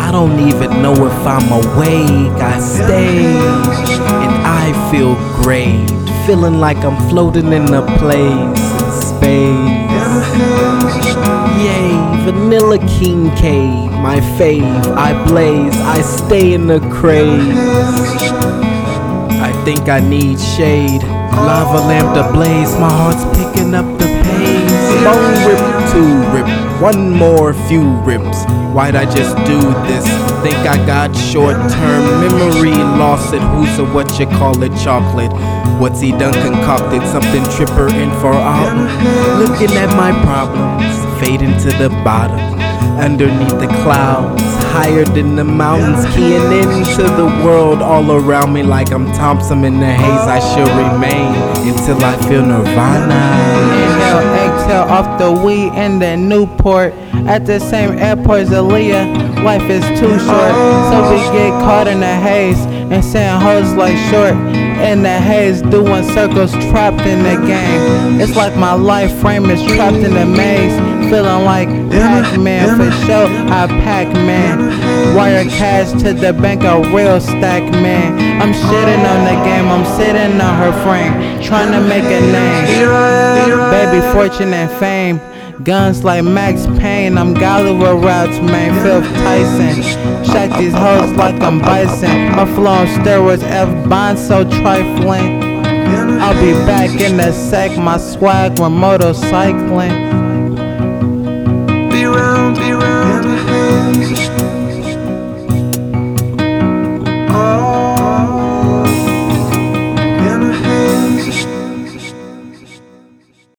I don't even know if I'm awake. I stay and I feel great, feeling like I'm floating in a place in space. Yay, Vanilla King K, my fave. I blaze, I stay in the craze. I think I need shade, lava lamp to blaze. My heart's picking up the pace. Bone rip, 2 rip, one more few rips. Why'd I just do this? Think I got short-term memory loss. At who's a what you call it chocolate? What's he done concocted? Something tripper in for out. Looking at my problems fading to the bottom, underneath the clouds, higher than the mountains, keying into the world all around me like I'm Thompson in the haze. I shall remain until I feel nirvana. Inhale, exhale off the weed in the Newport. At the same airport as Aaliyah, life is too short, so we get caught in the haze and saying hoes like short. In the haze, doing circles, trapped in the game. It's like my life frame is trapped in the maze. Feeling like Pac-Man for sure, I Pac-Man. Wire cash to the bank, a real stack man. I'm shitting on the game, I'm sitting on her frame, trying to make a name. Baby, fortune and fame. Guns like Max Payne, I'm Gulliver routes, man, Phil Tyson. Shot these hoes like I'm Bison. My flow on steroids, F-Bond so trifling. I'll be back in a sec, my swag when motorcycling.